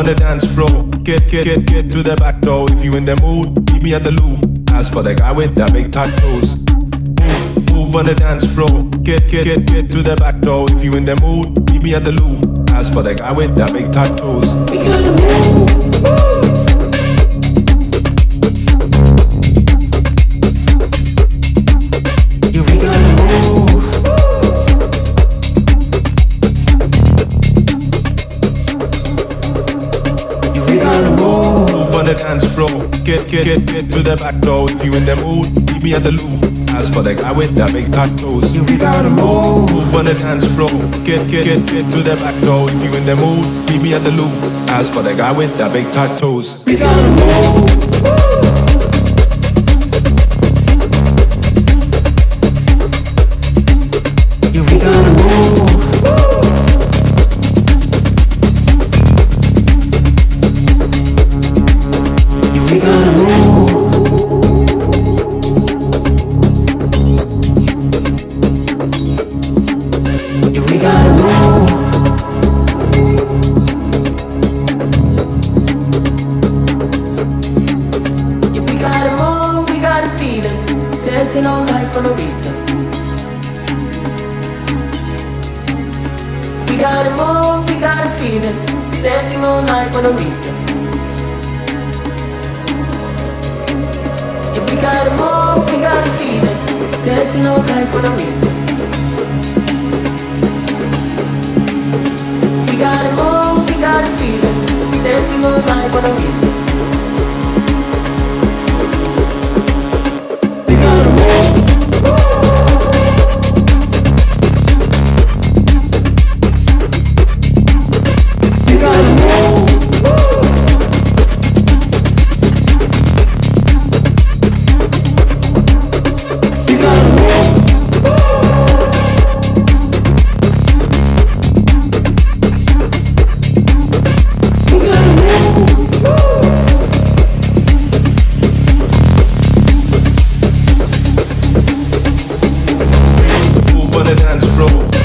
on the dance floor. Get to the back door. If you in the mood, meet me at the loop. Ask for the guy with the big tattoos. Move on the dance floor. Get to the back door. If you in the mood, meet me at the loop. Ask for the guy with the big tattoos. We gotta move. On the dance floor, get to the back door. If you in the mood, meet me at the loop. Ask for the guy with the big tattoos. We gotta move. Move on the dance floor, get to the back door. If you in the mood, meet me at the loop. Ask for the guy with the big tattoos. We gotta move. We gotta move. We gotta move. We gotta move. If we gotta move, we gotta feel it. Dancing all night for no reason. We gotta move, we gotta feel it. Dancing all night for no reason. If we gotta move, we gotta feel it. Dancing all night for no reason. We gotta move, we gotta feel it. Dancing all night for no reason. We gotta move. We gotta move. We gotta move. Move on the dance floor.